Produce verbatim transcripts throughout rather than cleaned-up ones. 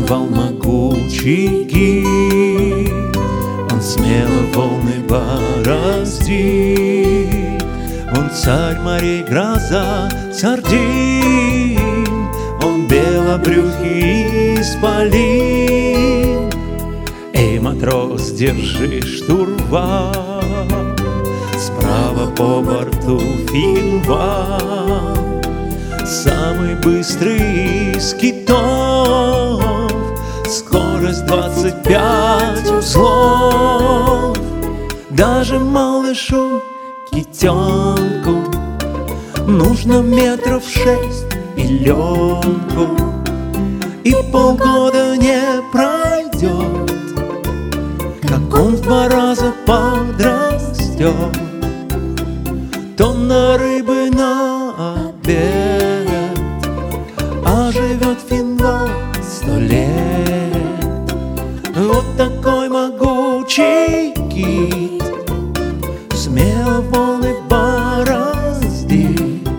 штурвал могучий гид, он смело волны бороздит. Он царь морей, гроза сардин, он белобрюхий исполин. Эй, матрос, держи штурвал, справа по борту Финвал, самый быстрый из китов, скорость двадцать пять узлов. Даже малышу китенку нужно метров шесть и лёнку, и полгода не пройдет, как он в два раза подрастет. Тонна рыбы на обед, а живет Финвал сто лет. Вот такой могучий кит смело волны бороздит.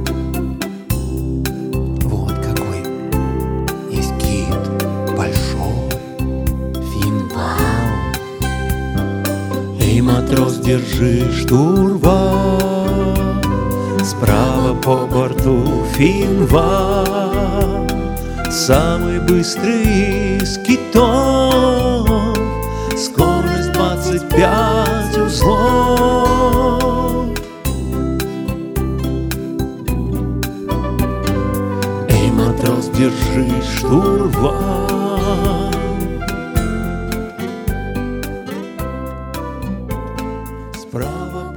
Вот какой есть кит большой, Финвал. Эй, матрос, держи штурвал, справа по борту Финвал, самый быстрый из китов, скорость двадцать пять узлов. Эй, матрос, держи штурвал, справа